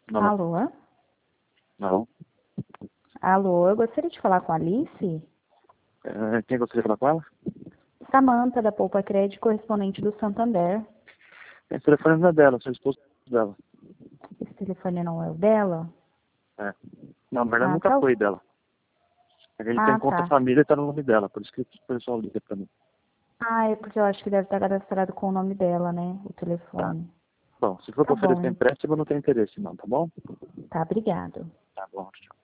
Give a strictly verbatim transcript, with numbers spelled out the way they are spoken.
Não, Alô? não. Alô, eu gostaria de falar com a Alice? É, quem gostaria de falar com ela? Samanta, da Poupa Crédito, correspondente do Santander. Esse telefone não é dela, seu esposo dela. Esse telefone não é o dela? É. Não, na verdade Ah, nunca tá. foi dela. A gente tem Ah, conta tá. família e tá no nome dela, por isso que o pessoal liga pra mim. Ah, é porque eu acho que deve estar cadastrado com o nome dela, né? O Tá. telefone. Bom, se for Tá pra oferecer bom. empréstimo, não tem interesse não, tá bom? Tá, obrigado. Tá bom, tchau.